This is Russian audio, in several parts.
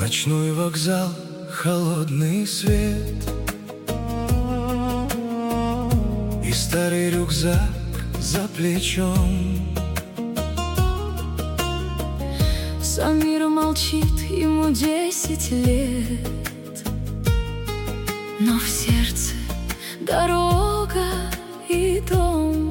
Ночной вокзал, холодный свет и старый рюкзак за плечом. Сам мир молчит, ему 10 лет, но в сердце дорога и дом.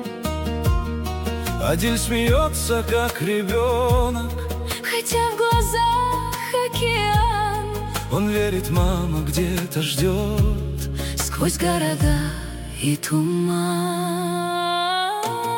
Адиль смеется, как ребенок, хотя в глазах океан. Он верит, мама где-то ждет Сквозь города и туман.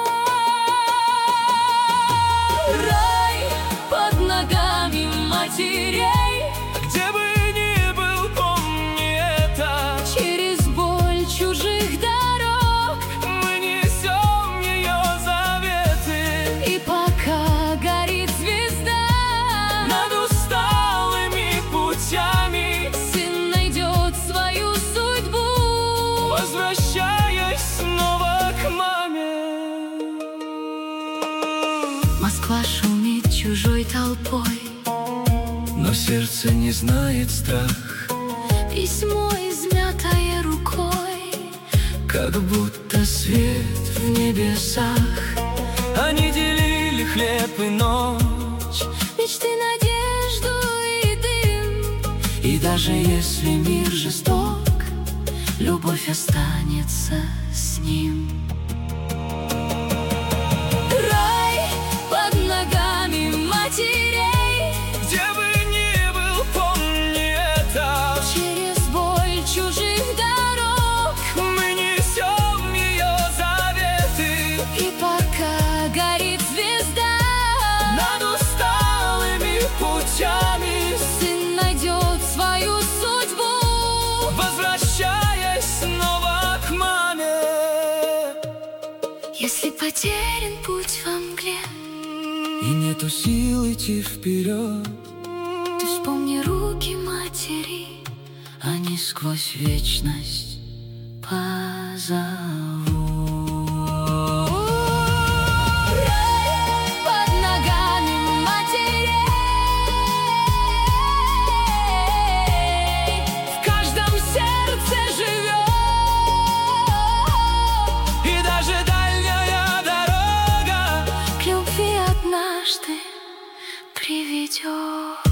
Рай под ногами матерей. Где бы ни был, помни это. Через боль чужих дорог Мы несем ее заветы. и пока горит звезда Над усталыми путями, сын найдет свою судьбу, возвращаясь снова к маме. Москва шумит чужой толпой, Но сердце не знает страх, письмо измятое рукой, как будто свет в небесах. Они делили хлеб и ночь, мечты, надежду и дым. и даже если мир Жесток, любовь останется с ним. Рай под ногами матерей. где бы ни был, помни это. Через боль чужих дорог Мы несем ее заветы. и пока горит звезда Над усталыми путями, сын найдет свою судьбу, возвращаясь снова к маме. если потерян путь во мгле. И нету сил идти вперед, Ты вспомни руки матери, они сквозь вечность позовут. Рай под ногами матерей. В каждом сердце живет, И даже дальняя дорога к любви однажды приведет.